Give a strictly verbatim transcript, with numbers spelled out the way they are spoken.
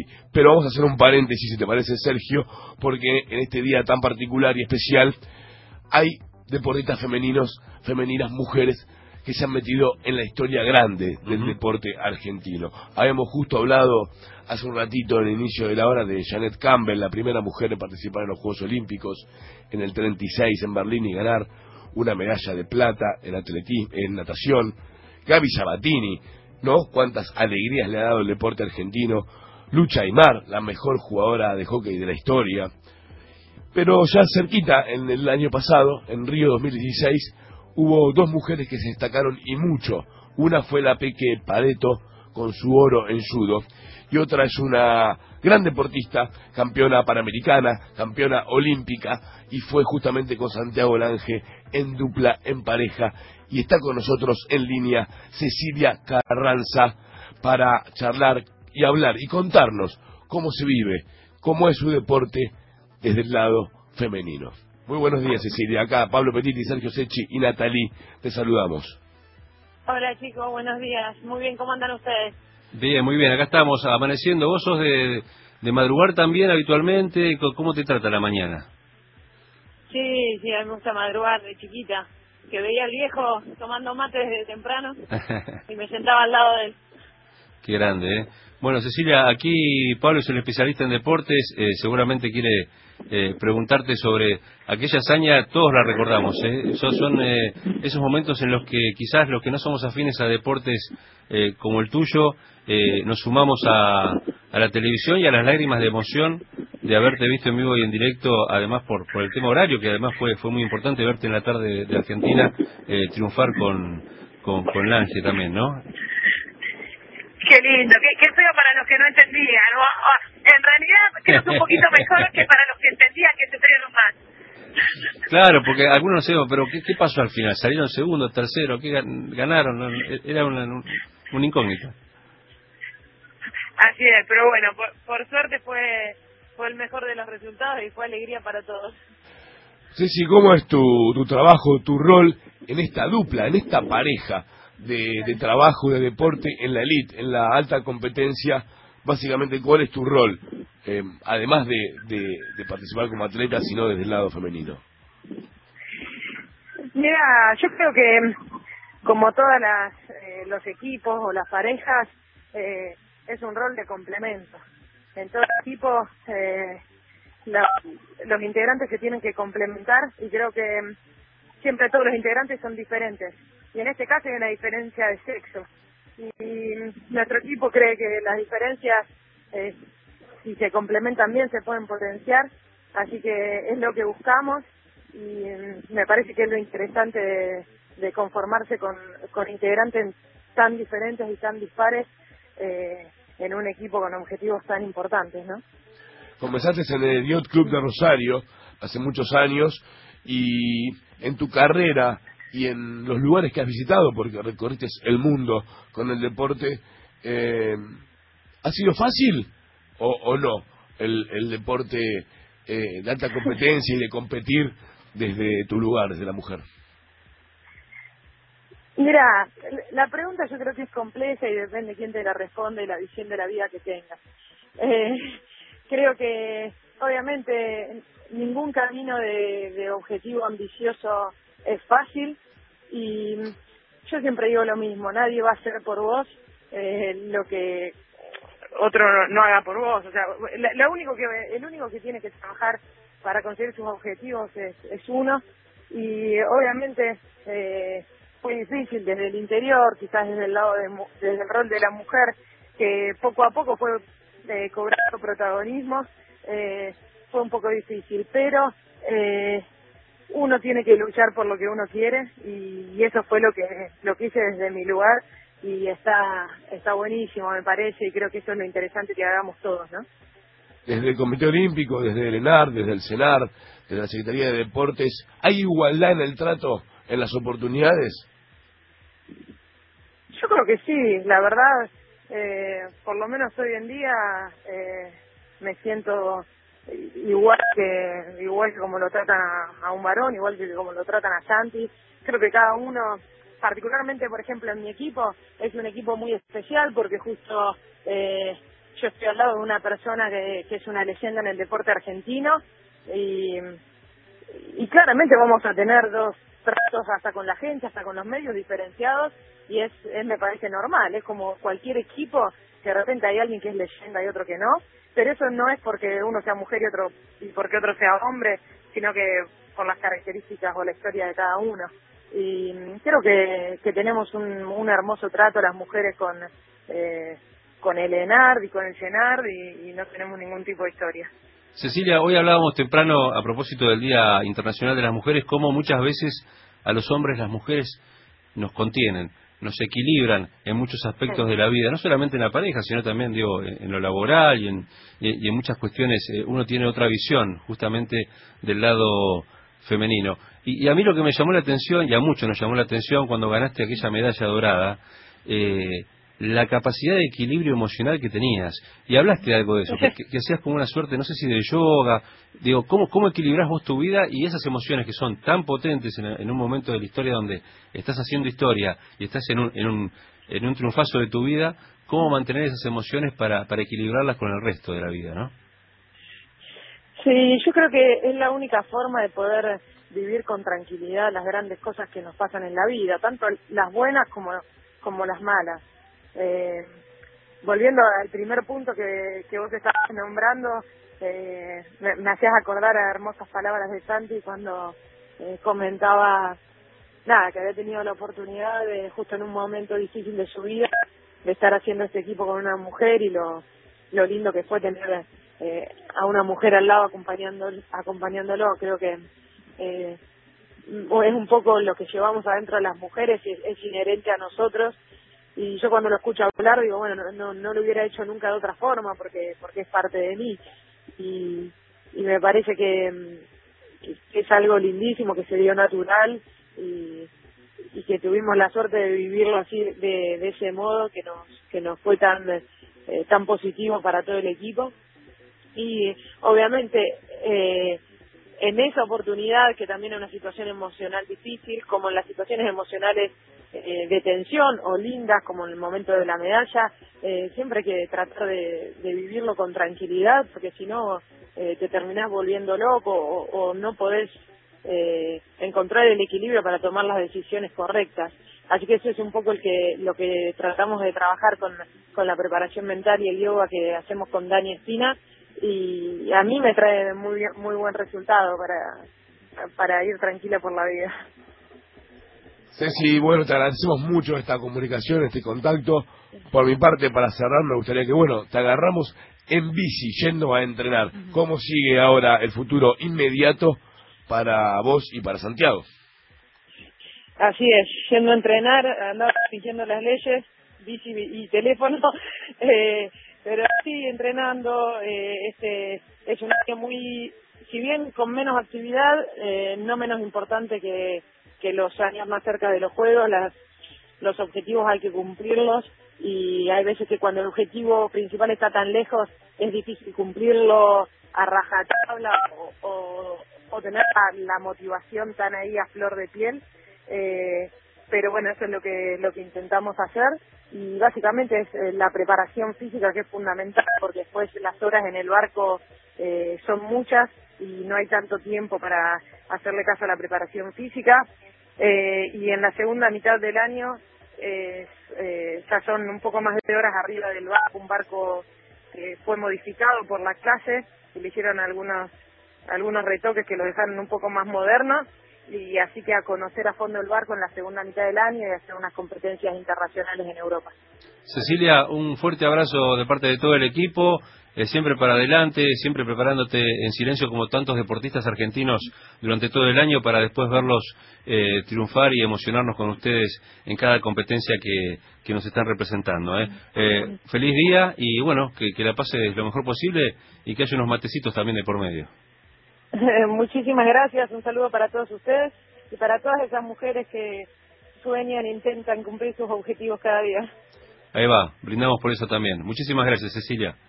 pero vamos a hacer un paréntesis, si te parece, Sergio, porque en este día tan particular y especial hay deportistas femeninos, femeninas, mujeres que se han metido en la historia grande del uh-huh. deporte argentino. Habíamos justo hablado hace un ratito, en el inicio de la hora, de Janet Campbell, la primera mujer en participar en los Juegos Olímpicos en el treinta y seis en Berlín y ganar una medalla de plata en atletismo, en natación. Gaby Sabatini, ¿no? Cuántas alegrías le ha dado el deporte argentino. Lucha Aymar, la mejor jugadora de hockey de la historia. Pero ya cerquita, en el año pasado, en Río dos mil dieciséis, hubo dos mujeres que se destacaron y mucho. Una fue la Peque Pareto, con su oro en judo, y otra es una gran deportista, campeona panamericana, campeona olímpica, y fue justamente con Santiago Lange en dupla, en pareja, y está con nosotros en línea Cecilia Carranza para charlar y hablar y contarnos cómo se vive, cómo es su deporte desde el lado femenino. Muy buenos días, Cecilia. Acá Pablo Petiti, Sergio Secchi y Natalí, te saludamos. Hola chicos, buenos días. Muy bien, ¿cómo andan ustedes? Bien, muy bien, acá estamos amaneciendo. ¿Vos sos de, de madrugar también habitualmente? ¿Cómo te trata la mañana? Sí, sí, a mí me gusta madrugar de chiquita. Que veía al viejo tomando mate desde temprano y me sentaba al lado de él. Qué grande, ¿eh? Bueno, Cecilia, aquí Pablo es un especialista en deportes, eh, seguramente quiere eh, preguntarte sobre aquella hazaña, todos la recordamos, ¿eh? Esos son eh, esos momentos en los que quizás los que no somos afines a deportes eh, como el tuyo, eh, nos sumamos a, a la televisión y a las lágrimas de emoción de haberte visto en vivo y en directo, además por, por el tema horario, que además fue fue muy importante verte en la tarde de, de Argentina eh, triunfar con, con, con Lange también, ¿no? Qué lindo, qué, qué feo para los que no entendían, ¿no? En realidad creo que un poquito mejor que para los que entendían, que se fregaron más. Claro, porque algunos no sabemos, pero ¿qué, ¿qué pasó al final? ¿Salieron segundo, tercero? ¿Qué ganaron? Era una, una incógnita. Así es, pero bueno, por, por suerte fue fue el mejor de los resultados y fue alegría para todos. Ceci, ¿cómo es tu, tu trabajo, tu rol en esta dupla, en esta pareja de, de trabajo, de deporte en la elite, en la alta competencia? Básicamente, ¿cuál es tu rol? Eh, además de, de, de participar como atleta, sino desde el lado femenino. Mira, yo creo que como todas las eh, los equipos o las parejas, eh, es un rol de complemento. En todo equipo, eh, la, los integrantes se tienen que complementar y creo que siempre todos los integrantes son diferentes. Y en este caso hay una diferencia de sexo. Y, y nuestro equipo cree que las diferencias, eh, si se complementan bien, se pueden potenciar. Así que es lo que buscamos y me parece que es lo interesante de, de conformarse con, con integrantes tan diferentes y tan dispares eh, en un equipo con objetivos tan importantes, ¿no? Comenzaste en el Yacht Club de Rosario hace muchos años, y en tu carrera y en los lugares que has visitado, porque recorriste el mundo con el deporte, eh, ¿ha sido fácil o, o no el, el deporte eh, de alta competencia y de competir desde tu lugar, desde la mujer? Mira, la pregunta yo creo que es compleja y depende de quién te la responde y la visión de la vida que tengas. Eh, creo que, obviamente, ningún camino de, de objetivo ambicioso es fácil y yo siempre digo lo mismo, nadie va a hacer por vos eh, lo que otro no, no haga por vos. O sea, lo único que, el único que tiene que trabajar para conseguir sus objetivos es, es uno y, obviamente, eh, fue difícil desde el interior, quizás desde el lado de, desde el rol de la mujer, que poco a poco fue eh, cobrando protagonismo, eh, fue un poco difícil, pero eh, uno tiene que luchar por lo que uno quiere y, y eso fue lo que lo que hice desde mi lugar y está está buenísimo, me parece, y creo que eso es lo interesante que hagamos todos, ¿no? Desde el Comité Olímpico, desde el ENAR, desde el CENAR, desde la Secretaría de Deportes, ¿hay igualdad en el trato, en las oportunidades? Yo creo que sí, la verdad, eh, por lo menos hoy en día eh, me siento igual que igual que como lo tratan a, a un varón, igual que como lo tratan a Santi. Creo que cada uno, particularmente por ejemplo en mi equipo, es un equipo muy especial porque justo eh, yo estoy al lado de una persona que, que es una leyenda en el deporte argentino y, y claramente vamos a tener dos tratos hasta con la gente, hasta con los medios diferenciados y es, es me parece normal, es como cualquier equipo que de repente hay alguien que es leyenda y otro que no, pero eso no es porque uno sea mujer y otro y porque otro sea hombre, sino que por las características o la historia de cada uno. Y creo que, que tenemos un, un hermoso trato las mujeres con eh, con el ENARD y con el CENARD y, y no tenemos ningún tipo de historia. Cecilia, hoy hablábamos temprano a propósito del Día Internacional de las Mujeres, cómo muchas veces a los hombres las mujeres nos contienen, nos equilibran en muchos aspectos de la vida, no solamente en la pareja, sino también digo en, en lo laboral y en, y, y en muchas cuestiones. Eh, uno tiene otra visión justamente del lado femenino. Y, y a mí lo que me llamó la atención, y a muchos nos llamó la atención cuando ganaste aquella medalla dorada, eh, la capacidad de equilibrio emocional que tenías. Y hablaste de algo de eso, que, que, que hacías como una suerte, no sé si de yoga. Digo, ¿cómo, cómo equilibrás vos tu vida y esas emociones que son tan potentes en, en un momento de la historia donde estás haciendo historia y estás en un, en un, en un triunfazo de tu vida? ¿Cómo mantener esas emociones para, para equilibrarlas con el resto de la vida, no? Sí, yo creo que es la única forma de poder vivir con tranquilidad las grandes cosas que nos pasan en la vida, tanto las buenas como, como las malas. Eh, volviendo al primer punto que, que vos estabas nombrando, eh, me, me hacías acordar a hermosas palabras de Santi cuando eh, comentaba nada, que había tenido la oportunidad de, justo en un momento difícil de su vida, de estar haciendo este equipo con una mujer y lo, lo lindo que fue tener eh, a una mujer al lado acompañando, acompañándolo. Creo que eh, es un poco lo que llevamos adentro de las mujeres y es, es inherente a nosotros. Y yo cuando lo escucho hablar digo, bueno, no, no, no lo hubiera hecho nunca de otra forma porque porque es parte de mí. Y, y me parece que, que es algo lindísimo, que se dio natural y, y que tuvimos la suerte de vivirlo así, de, de ese modo, que nos que nos fue tan eh, tan positivo para todo el equipo. Y obviamente eh, en esa oportunidad, que también es una situación emocional difícil, como en las situaciones emocionales eh, de tensión o lindas, como en el momento de la medalla, eh, siempre hay que tratar de, de vivirlo con tranquilidad, porque si no eh, te terminás volviendo loco o, o no podés eh, encontrar el equilibrio para tomar las decisiones correctas. Así que eso es un poco el que lo que tratamos de trabajar con, con la preparación mental y el yoga que hacemos con Dani Espina, y a mí me trae muy muy buen resultado para para ir tranquila por la vida. Ceci, bueno, te agradecemos mucho esta comunicación, este contacto. Por mi parte, para cerrar, me gustaría que, bueno, te agarramos en bici, yendo a entrenar. ¿Cómo sigue ahora el futuro inmediato para vos y para Santiago? Así es, yendo a entrenar, andando siguiendo las leyes, bici y teléfono, eh, pero sí entrenando. Eh, este es un año muy, si bien con menos actividad, eh, no menos importante que, que los años más cerca de los juegos. Las, los objetivos hay que cumplirlos y hay veces que cuando el objetivo principal está tan lejos es difícil cumplirlo a rajatabla o, o, o tener la, la motivación tan ahí a flor de piel. Eh, pero bueno, eso es lo que lo que intentamos hacer y básicamente es eh, la preparación física, que es fundamental, porque después las horas en el barco eh, son muchas y no hay tanto tiempo para hacerle caso a la preparación física. Eh, y en la segunda mitad del año eh, eh, ya son un poco más de horas arriba del barco, un barco que fue modificado por la clase y le hicieron algunos algunos retoques que lo dejaron un poco más moderno, y así que a conocer a fondo el barco en la segunda mitad del año y hacer unas competencias internacionales en Europa. Cecilia, un fuerte abrazo de parte de todo el equipo, eh, siempre para adelante, siempre preparándote en silencio como tantos deportistas argentinos durante todo el año para después verlos eh, triunfar y emocionarnos con ustedes en cada competencia que, que nos están representando. ¿eh? Eh, feliz día y bueno, que, que la pases lo mejor posible y que haya unos matecitos también de por medio. Muchísimas gracias, un saludo para todos ustedes y para todas esas mujeres que sueñan e intentan cumplir sus objetivos cada día. Ahí va, brindamos por eso también. Muchísimas gracias, Cecilia.